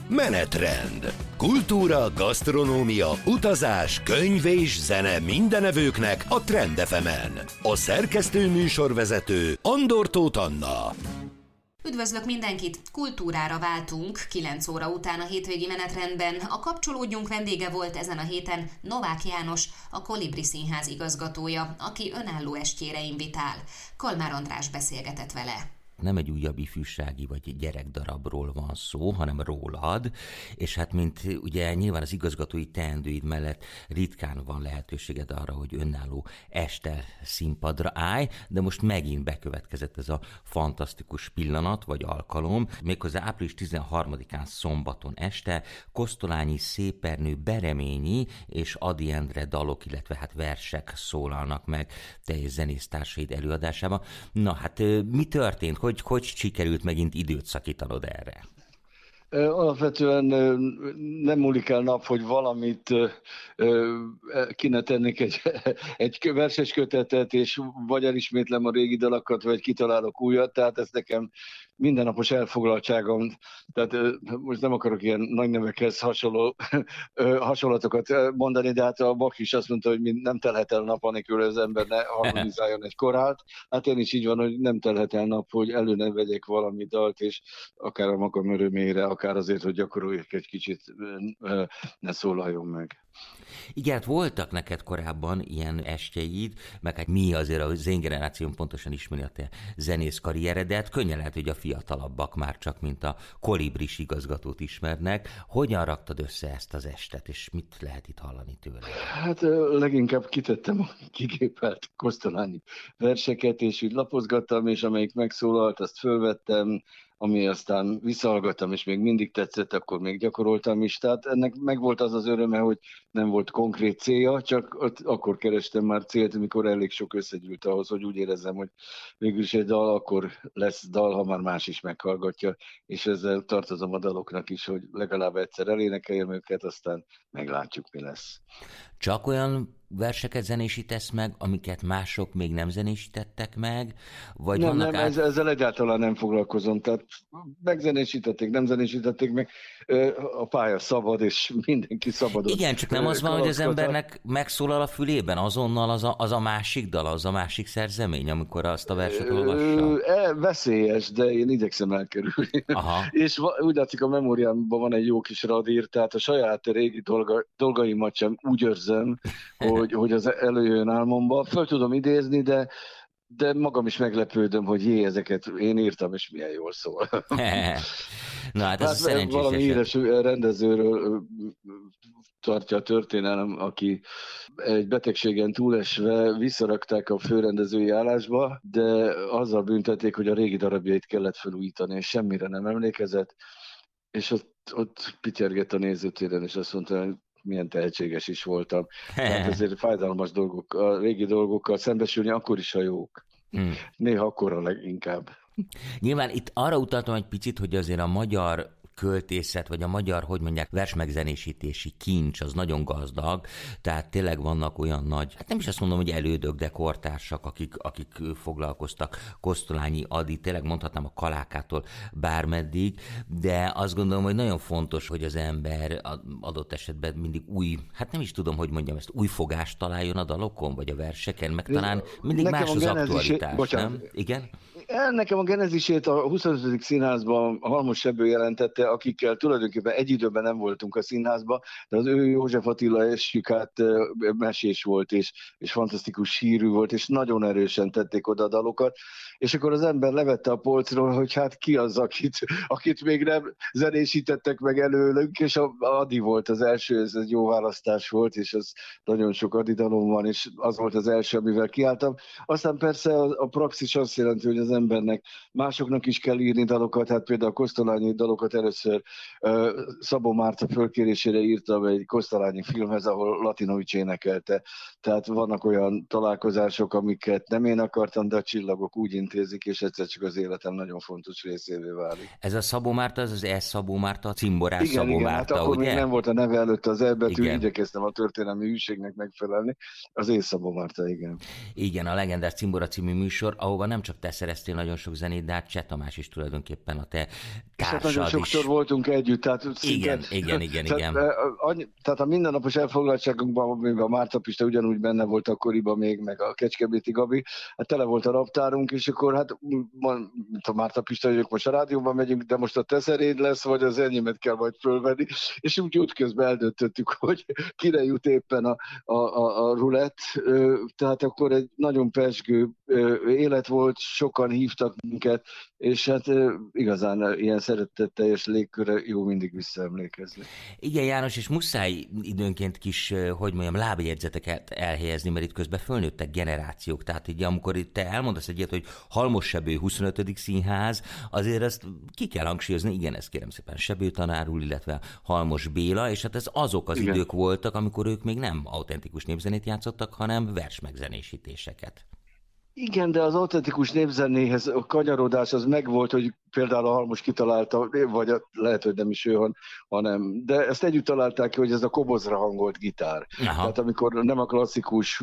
Menetrend. Kultúra, gasztronómia, utazás, könyv és zene mindenevőknek a Trend FM-en. A szerkesztő műsorvezető Andor Tóth Anna. Üdvözlök mindenkit! Kultúrára váltunk 9 óra után a hétvégi menetrendben. A Kapcsolódjunk vendége volt ezen a héten Novák János, a Kolibri Színház igazgatója, aki önálló estjére invitál. Kalmár András beszélgetett vele. Nem egy újabb ifjúsági vagy gyerekdarabról van szó, hanem rólad, és hát mint ugye nyilván az igazgatói teendőid mellett ritkán van lehetőséged arra, hogy önálló este színpadra állj, de most megint bekövetkezett ez a fantasztikus pillanat vagy alkalom, méghozzá április 13-án szombaton este Kosztolányi Szépernő Bereményi és Ady Endre dalok, illetve hát versek szólalnak meg teljes zenésztársaid előadásában. Na hát mi történt? Hogy sikerült megint időt szakítanod erre? Alapvetően nem múlik el nap, hogy valamit kéne tennék egy verses kötetet, és vagy elismétlem a régi dalakat, vagy kitalálok újat, tehát ez nekem mindennapos elfoglaltságom, tehát most nem akarok ilyen nagy nevekhez hasonlatokat mondani, de hát a Bach is azt mondta, hogy nem telhet el nap, anélkül az ember ne harmonizáljon egy korált. Hát én is így van, hogy nem telhet el nap, hogy elő ne vegyek valami dalt, és akár a magam örömére, akár azért, hogy gyakoroljak egy kicsit, ne szólaljon meg. Igen, hát voltak neked korábban ilyen estjeid, meg hát mi azért az én generációm pontosan ismeri a te zenész karrieredet, könnyen lehet, hogy a fiatalabbak már csak mint a Kolibris igazgatót ismernek. Hogyan raktad össze ezt az estet, és mit lehet itt hallani tőle? Hát leginkább kitettem a kigépelt kosztolányi verseket, és így lapozgattam, és amelyik megszólalt, azt fölvettem, ami aztán visszahallgattam, és még mindig tetszett, akkor még gyakoroltam is. Tehát ennek megvolt az az öröme, hogy nem volt konkrét célja, csak akkor kerestem már célt, amikor elég sok összegyűlt ahhoz, hogy úgy érezzem, hogy végülis egy dal akkor lesz dal, ha már más is meghallgatja, és ezzel tartozom a daloknak is, hogy legalább egyszer elénekeljem őket, aztán meglátjuk, mi lesz. Csak olyan verseket zenésítesz meg, amiket mások még nem zenésítettek meg? Vagy nem, ezzel egyáltalán nem foglalkozom. Tehát megzenésítették, nem zenésítették meg, a pálya szabad, és mindenki szabadon. Igen, csak nem az van, hogy az embernek megszólal a fülében azonnal az a másik dal, az a másik szerzemény, amikor azt a verset olvassa? Veszélyes, de én igyekszem elkerülni. Aha. És úgy látszik, a memóriámban van egy jó kis radír, tehát a saját régi dolgaimat sem úgy őrzöm, hogy az előjön álmomba. Föl tudom idézni, de magam is meglepődöm, hogy ezeket én írtam, és milyen jól szól. Na hát ez szerencsés valami híres rendezőről tartja a történelem, aki egy betegségen túlesve visszarakták a főrendezői állásba, de azzal büntették, hogy a régi darabjait kellett felújítani, és semmire nem emlékezett, és ott pityergett a nézőtéren, és azt mondta, hogy milyen tehetséges is voltam. Tehát ezért fájdalmas dolgok, a régi dolgokkal szembesülni akkor is a jók. Néha akkor a leginkább. Nyilván itt arra utaltam egy picit, hogy azért a magyar költészet, vagy a magyar, versmegzenésítési kincs, az nagyon gazdag, tehát tényleg vannak olyan nagy, hát nem is azt mondom, hogy elődök, de kortársak, akik foglalkoztak, Kosztolányi, Ady, tényleg mondhatnám a Kalákától bármeddig, de azt gondolom, hogy nagyon fontos, hogy az ember adott esetben mindig új, hát nem is tudom, hogy mondjam ezt, új fogást találjon a dalokon, vagy a verseken, meg talán mindig nekem más az aktualitás, nem? Igen? Nekem a genezisét a 25. színházban Halmos Sebő jelentette, akikkel tulajdonképpen egy időben nem voltunk a színházban, de az ő József Attila estjük át mesés volt, és fantasztikus hírű volt, és nagyon erősen tették oda a dalokat, és akkor az ember levette a polcról, hogy hát ki az, akit még nem zenésítettek meg előlünk, és Ady volt az első, ez egy jó választás volt, és az nagyon sok Ady dalom van, és az volt az első, amivel kiálltam. Aztán persze a praxis azt jelenti, hogy az embernek másoknak is kell írni dalokat, hát például a kosztolányi dalokat először Szabó Márta fölkérésére írtam egy kosztolányi filmhez, ahol Latinovics énekelte. Tehát vannak olyan találkozások, amiket nem én akartam, de a csillagok úgy intézik, és egyszer csak az életem nagyon fontos részévé válik. Ez a Szabó Márta, az E. Szabó Márta, cimborás Szabó Márta, hát akkor ugye? még nem volt a neve előtt az E betű, igyekeztem a történelmi hűségnek megfelelni. Az E. Szabó Márta, igen. Igen, a Legendás Cimbora című műsor, ahova nem csak te szereztél szerveztél nagyon sok zenét, de hát Cseh Tamás is tulajdonképpen a te társad és nagyon sokszor voltunk együtt, tehát igen. Tehát a mindennapos elfoglaltságunkban, amiben a Márta Pista ugyanúgy benne volt akkoriban még, meg a Kecskeméti Gabi, hát tele volt a naptárunk, és akkor hát mint a Márta Pista, hogy most a rádióban megyünk, de most a te szeréd lesz, vagy az enyémet kell majd fölvenni, és úgy útközben eldöntöttük, hogy kire jut éppen a rulett, tehát akkor egy nagyon pezsgő élet volt, sokan hívtak minket, és hát igazán ilyen szeretetteljes légkörre jó mindig visszaemlékezni. Igen, János, és muszáj időnként kis, hogy mondjam, lábjegyzeteket elhelyezni, mert itt közben fölnőttek generációk, tehát így amikor itt te elmondasz egyet, hogy Halmos-Sebő 25. színház, azért azt ki kell hangsúlyozni, igen, ezt kérem szépen Sebő tanár úr, illetve Halmos Béla, és hát ez azok az idők voltak, amikor ők még nem autentikus népzenét játszottak, hanem versmegzenésítéseket. Igen, de az autentikus népzenéhez a kanyarodás az megvolt, hogy például a Halmos kitalálta, vagy lehet, hogy nem is ő, hanem, de ezt együtt találták ki, hogy ez a kobozra hangolt gitár. Aha. Tehát amikor nem a klasszikus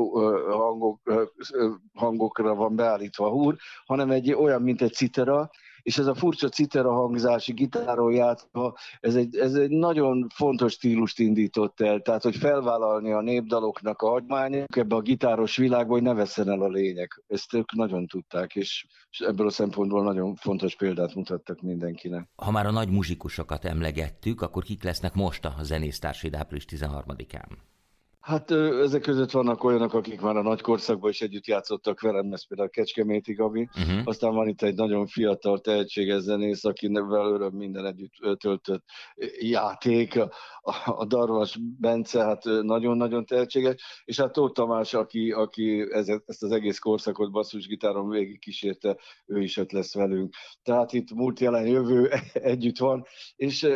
hangokra van beállítva a húr, hanem egy olyan, mint egy citera, és ez a furcsa citera hangzási gitáron játszva, ez egy nagyon fontos stílust indított el, tehát hogy felvállalni a népdaloknak a hagyományok ebbe a gitáros világba, hogy ne vesszen el a lényeg. Ezt ők nagyon tudták, és ebből a szempontból nagyon fontos példát mutattak mindenkinek. Ha már a nagy muzsikusokat emlegettük, akkor kik lesznek most a zenésztársaid április 13-án? Hát ezek között vannak olyanok, akik már a nagy korszakban is együtt játszottak velem, ez például a Kecskeméti Gabi. Aztán van itt egy nagyon fiatal, tehetséges zenész, akivel öröm minden együtt töltött játék, a Darvas Bence, hát nagyon-nagyon tehetséges, és hát Tóth Tamás, aki ezt az egész korszakot basszusgitáron végig kísérte, ő is ott lesz velünk. Tehát itt múlt, jelen, jövő együtt van, és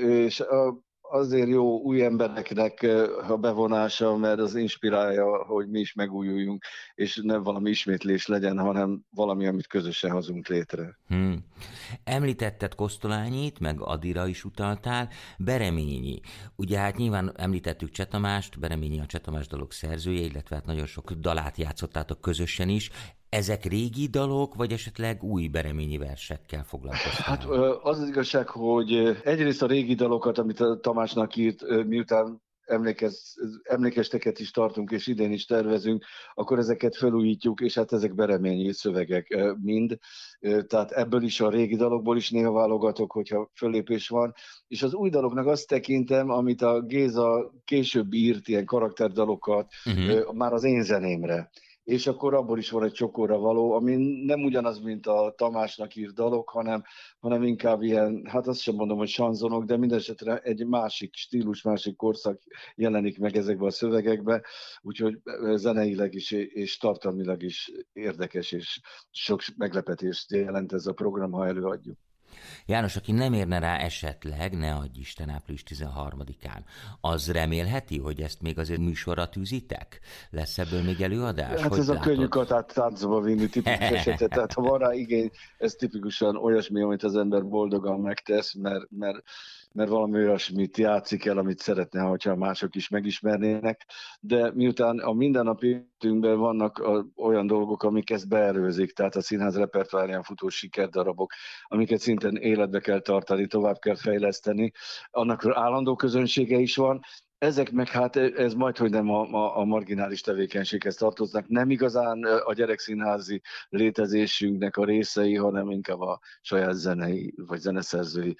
azért jó új embereknek a bevonása, mert az inspirálja, hogy mi is megújuljunk, és nem valami ismétlés legyen, hanem valami, amit közösen hozunk létre. Említetted Kosztolányit, meg Adira is utaltál, Bereményi. Ugye hát nyilván említettük Cseh Tamást, Bereményi a Cseh Tamás dalok szerzője, illetve hát nagyon sok dalát játszottátok közösen is. Ezek régi dalok, vagy esetleg új Bereményi versekkel foglalkoztál? Hát az igazság, hogy egyrészt a régi dalokat, amit a Tamásnak írt, miután emlékesteket is tartunk, és idén is tervezünk, akkor ezeket felújítjuk, és hát ezek Bereményi szövegek mind. Tehát ebből is, a régi dalokból is néha válogatok, hogyha föllépés van. És az új daloknak azt tekintem, amit a Géza később írt, ilyen karakterdalokat, már az én zenémre. És akkor abból is van egy csokóra való, ami nem ugyanaz, mint a Tamásnak írt dalok, hanem inkább ilyen, hát azt sem mondom, hogy sanzonok, de mindesetre egy másik stílus, másik korszak jelenik meg ezekben a szövegekben, úgyhogy zeneileg is és tartalmilag is érdekes, és sok meglepetést jelent ez a program, ha előadjuk. János, aki nem érne rá esetleg, ne adj Isten, április 13-án, az remélheti, hogy ezt még azért műsorra tűzitek? Lesz ebből még előadás? Hát hogy ez látod? A könnyű katát táncba vinni tipikus esetet, tehát ha van rá igény, ez tipikusan olyasmi, amit az ember boldogan megtesz, mert valami olyasmit játszik el, amit szeretne, hogyha mások is megismernének, de miután a mindennapi életünkben vannak olyan dolgok, amik ezt beerőzik, tehát a színház repertoárján futó sikerdarabok, amiket szintén életbe kell tartani, tovább kell fejleszteni, annak állandó közönsége is van. Ezek meg hát ez majdhogy nem a marginális tevékenységhez tartoznak, nem igazán a gyerekszínházi létezésünknek a részei, hanem inkább a saját zenei vagy zeneszerzői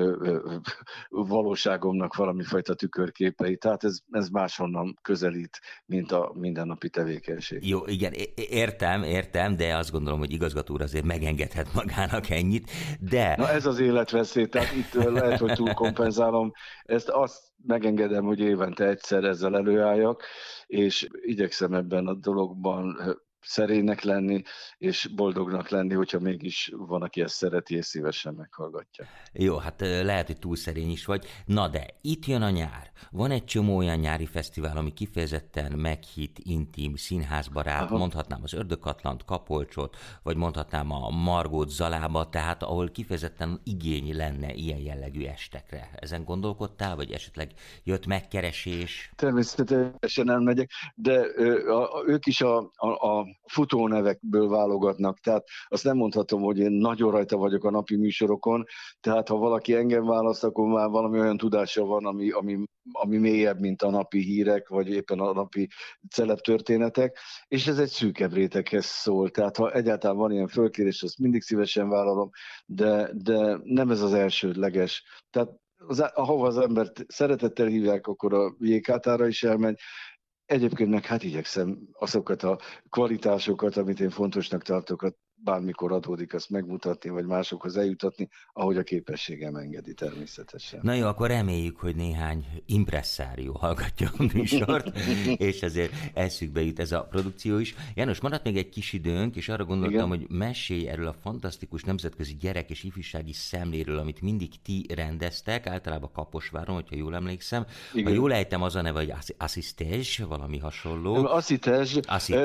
valóságomnak valami fajta tükörképei. Tehát ez máshonnan közelít, mint a mindennapi tevékenység. Jó, igen, értem, de azt gondolom, hogy igazgató úr azért megengedhet magának ennyit, de... Na ez az életveszély, tehát itt lehet, hogy túlkompenzálom. Azt megengedem, hogy évente egyszer ezzel előálljak, és igyekszem ebben a dologban szerénynek lenni, és boldognak lenni, hogyha mégis van, aki ezt szereti, és szívesen meghallgatja. Jó, hát lehet, hogy túl szerény is vagy. Na de, itt jön a nyár. Van egy csomó olyan nyári fesztivál, ami kifejezetten meghitt, intim, színházbarát, mondhatnám az Ördögkatlant, Kapolcsot, vagy mondhatnám a Margót Zalába, tehát ahol kifejezetten igény lenne ilyen jellegű estekre. Ezen gondolkodtál, vagy esetleg jött megkeresés? Természetesen elmegyek, de ők is a futónevekből válogatnak, tehát azt nem mondhatom, hogy én nagyon rajta vagyok a napi műsorokon, tehát ha valaki engem választ, akkor már valami olyan tudása van, ami mélyebb, mint a napi hírek, vagy éppen a napi celebtörténetek, és ez egy szűkebb réteghez szól, tehát ha egyáltalán van ilyen fölkérés, azt mindig szívesen vállalom, de nem ez az elsődleges. Tehát ahova az embert szeretettel hívják, akkor a JK-tára is elmegy. Egyébként meg hát igyekszem azokat a kvalitásokat, amit én fontosnak tartok, bármikor adódik, azt megmutatni, vagy másokhoz eljutatni, ahogy a képességem engedi természetesen. Na jó, akkor reméljük, hogy néhány impresszárió hallgatja a műsort, és ezért eszükbe jut ez a produkció is. János, maradt még egy kis időnk, és arra gondoltam, hogy mesélj erről a fantasztikus nemzetközi gyerek- és ifjúsági szemléről, amit mindig ti rendeztek, általában Kaposváron, hogyha jól emlékszem. Igen. Ha jól ejtem, az a neve, hogy Asszisztés, valami hasonló. Asszisztés.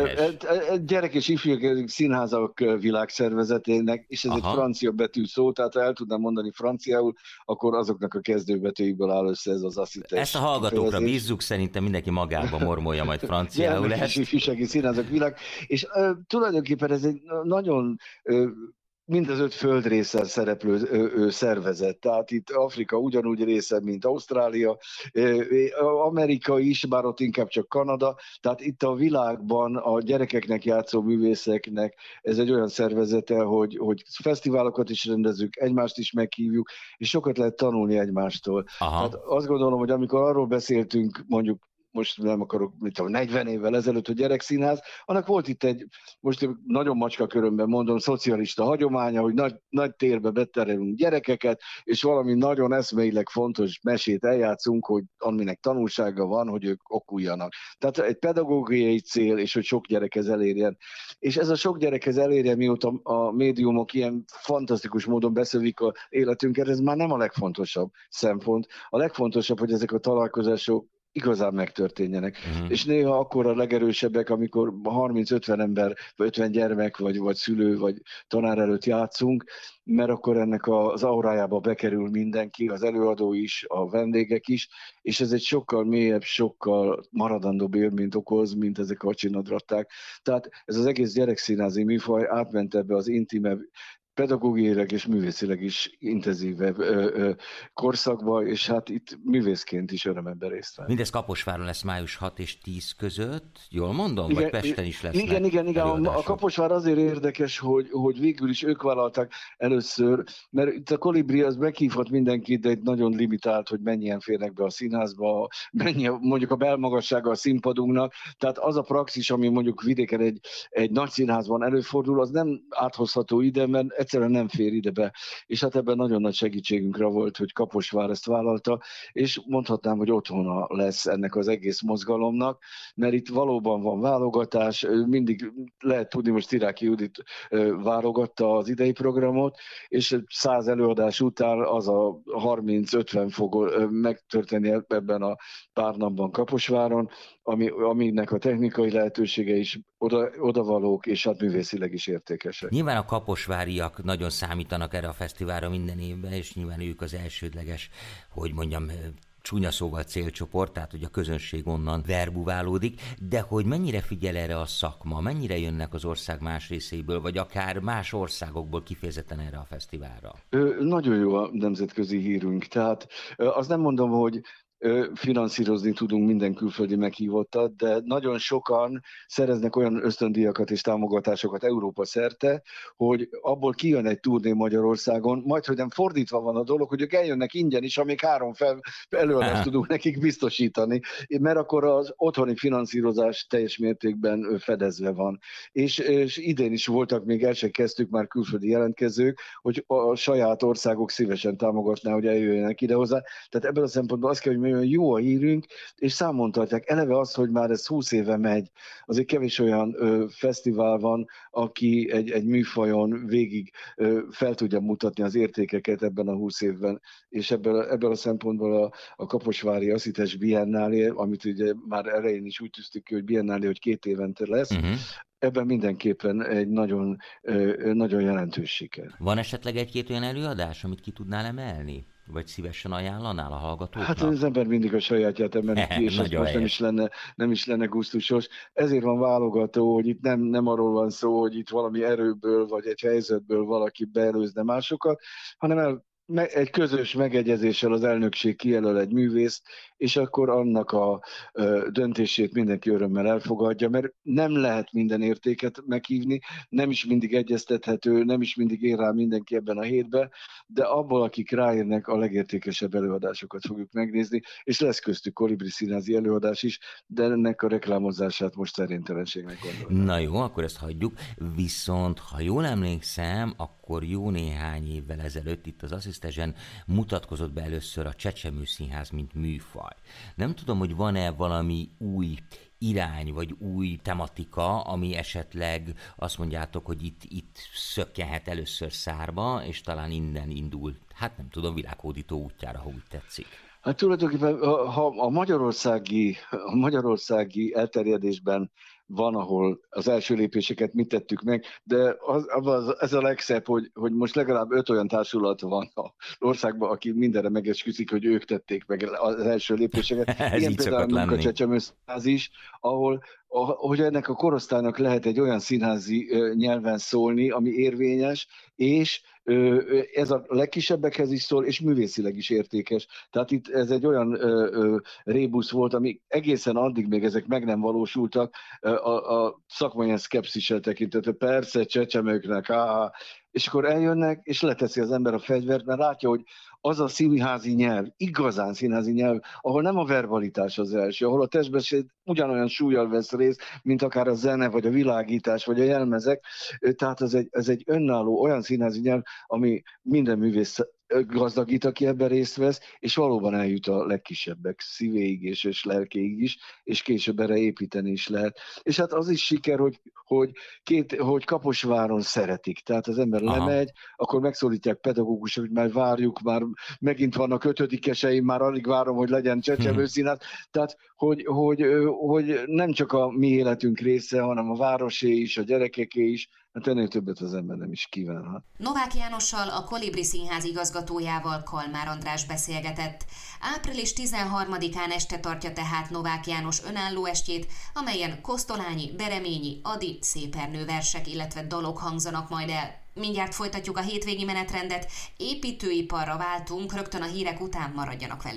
Gyerek- és ifjúsági színházak világszervezetének, és ez egy francia betű szó, tehát ha el tudnám mondani franciául, akkor azoknak a kezdőbetűiből áll össze ez az asszisztés. Ezt a hallgatókra bízzuk, szerintem mindenki magába mormolja majd franciául. Gyermek- és ifjúsági színházak világ, és tulajdonképpen ez egy nagyon mind az 5 földrészen szereplő szervezet. Tehát itt Afrika ugyanúgy része, mint Ausztrália, Amerika is, bár ott inkább csak Kanada. Tehát itt a világban a gyerekeknek játszó művészeknek ez egy olyan szervezete, hogy fesztiválokat is rendezünk, egymást is meghívjuk, és sokat lehet tanulni egymástól. Tehát azt gondolom, hogy amikor arról beszéltünk, mondjuk most nem akarok, 40 évvel ezelőtt a gyerekszínház, annak volt itt egy, most nagyon macska körömben mondom, szocialista hagyománya, hogy nagy térbe beterelünk gyerekeket, és valami nagyon eszmeileg fontos mesét eljátszunk, hogy aminek tanulsága van, hogy ők okuljanak. Tehát egy pedagógiai cél, és hogy sok gyerekhez elérjen. És ez a sok gyerekhez elérjen, mióta a médiumok ilyen fantasztikus módon beszövik az életünket, ez már nem a legfontosabb szempont. A legfontosabb, hogy ezek a találkozások igazán megtörténjenek. És néha akkor a legerősebbek, amikor 30-50 ember, vagy 50 gyermek, vagy szülő, vagy tanár előtt játszunk, mert akkor ennek az aurájába bekerül mindenki, az előadó is, a vendégek is, és ez egy sokkal mélyebb, sokkal maradandóbb élményt okoz, mint ezek a csinadratták. Tehát ez az egész gyerekszínházi műfaj átment ebbe az intimebb, pedagógiailag és művészileg is intenzívebb korszakba, és hát itt művészként is örömemben részt venni. Mindez Kaposváron lesz május 6 és 10 között, jól mondom? Igen, vagy Pesten is lesznek Igen. A Kaposvár azért érdekes, hogy végül is ők vállalták először, mert itt a Kolibri az meghívhat mindenkit, de egy nagyon limitált, hogy mennyien férnek be a színházba, mennyi mondjuk a belmagassága a színpadunknak, tehát az a praxis, ami mondjuk vidéken egy nagy színházban előfordul, az nem áthozható ide, mert egyszerűen nem fér ide be. És hát ebben nagyon nagy segítségünkre volt, hogy Kaposvár ezt vállalta, és mondhatnám, hogy otthona lesz ennek az egész mozgalomnak, mert itt valóban van válogatás, mindig lehet tudni, most Tiráki Judit válogatta az idei programot, és 100 előadás után az a 30-50 fog megtörténni ebben a pár napban Kaposváron, aminek a technikai lehetősége is odavalók, és hát művészileg is értékesek. Nyilván a kaposváriak nagyon számítanak erre a fesztiválra minden évben, és nyilván ők az elsődleges, hogy mondjam, csúnya szóval célcsoport, tehát hogy a közönség onnan verbuválódik, de hogy mennyire figyel erre a szakma, mennyire jönnek az ország más részeiből, vagy akár más országokból kifejezetten erre a fesztiválra? Nagyon jó a nemzetközi hírünk, tehát azt nem mondom, hogy finanszírozni tudunk minden külföldi meghívottat, de nagyon sokan szereznek olyan ösztöndíjakat és támogatásokat Európa szerte, hogy abból kijön egy turné Magyarországon, majd hogy nem fordítva van a dolog, hogy ők eljönnek ingyen is, amíg 3 előadást tudunk nekik biztosítani, mert akkor az otthoni finanszírozás teljes mértékben fedezve van. És idén is voltak, még el sem kezdtük már külföldi jelentkezők, hogy a saját országok szívesen támogatná, hogy eljöjjenek ide hozzá. Tehát ebből a szempontból azt kell, hogy olyan jó a hírünk, és számon tartják. Eleve az, hogy már ez 20 éve megy, azért kevés olyan fesztivál van, aki egy műfajon végig fel tudja mutatni az értékeket ebben a 20 évben, és ebből a szempontból a Kaposvári Asszisztés Biennálé, amit ugye már elején is úgy tűztük ki, hogy Biennálé, hogy 2 évente lesz, ebben mindenképpen egy nagyon, nagyon jelentős siker. Van esetleg egy-két olyan előadás, amit ki tudnál emelni? Vagy szívesen ajánlanál a hallgatóknak? Hát az ember mindig a sajátját emeli ki, és az most nem is lenne gusztusos. Ezért van válogató, hogy itt nem arról van szó, hogy itt valami erőből, vagy egy helyzetből valaki beelőzne másokat, hanem egy közös megegyezéssel az elnökség kijelöl egy művészt, és akkor annak a döntését mindenki örömmel elfogadja, mert nem lehet minden értéket meghívni, nem is mindig egyeztethető, nem is mindig ér rá mindenki ebben a hétben, de abból, akik ráérnek, a legértékesebb előadásokat fogjuk megnézni, és lesz köztük Kolibri színházi előadás is, de ennek a reklámozását most szerénytelenségnek gondolom. Na jó, akkor ezt hagyjuk, viszont ha jól emlékszem, akkor jó néhány évvel ezelőtt itt az Asszisztensen mutatkozott be először a Csecsemő Színház, mint műfaj. Nem tudom, hogy van-e valami új irány, vagy új tematika, ami esetleg azt mondjátok, hogy itt szökkenhet először szárba, és talán innen indul, hát nem tudom, világhódító útjára, ha úgy tetszik. Hát tulajdonképpen, ha a magyarországi elterjedésben van, ahol az első lépéseket mit tettük meg, de ez a legszebb, hogy most legalább 5 olyan társulat van az országban, aki mindenre megesküszik, hogy ők tették meg az első lépéseket. Ez ilyen így például szokott lenni. A Csecsemő Színház is, ahol hogy ennek a korosztálynak lehet egy olyan színházi nyelven szólni, ami érvényes, és ez a legkisebbekhez is szól, és művészileg is értékes. Tehát itt ez egy olyan rébusz volt, ami egészen addig még ezek meg nem valósultak, a szakmai szkepszissel tekintett, persze csecsemőknek, és akkor eljönnek, és leteszi az ember a fegyvert, mert látja, hogy az a színházi nyelv, igazán színházi nyelv, ahol nem a verbalitás az első, ahol a testbeszéd ugyanolyan súllyal vesz részt, mint akár a zene, vagy a világítás, vagy a jelmezek. Tehát ez egy önálló olyan színházi nyelv, ami minden művész gazdagít, aki ebben részt vesz, és valóban eljut a legkisebbek szívéig és lelkéig is, és később erre építeni is lehet. És hát az is siker, hogy Kaposváron szeretik. Tehát az ember lemegy, akkor megszólítják pedagógusok, hogy már várjuk, már megint vannak 5-eseim, már alig várom, hogy legyen Csecsemő Színház. Tehát, hogy nem csak a mi életünk része, hanem a városé is, a gyerekeké is. Hát ennél többet az ember nem is kívánhat. Novák Jánossal, a Kolibri Színház igazgatójával Kalmár András beszélgetett. Április 13-án este tartja tehát Novák János önálló estjét, amelyen Kosztolányi, Bereményi, Ady, Szépernő versek, illetve dalok hangzanak majd el. Mindjárt folytatjuk a hétvégi menetrendet, építőiparra váltunk, rögtön a hírek után maradjanak velünk.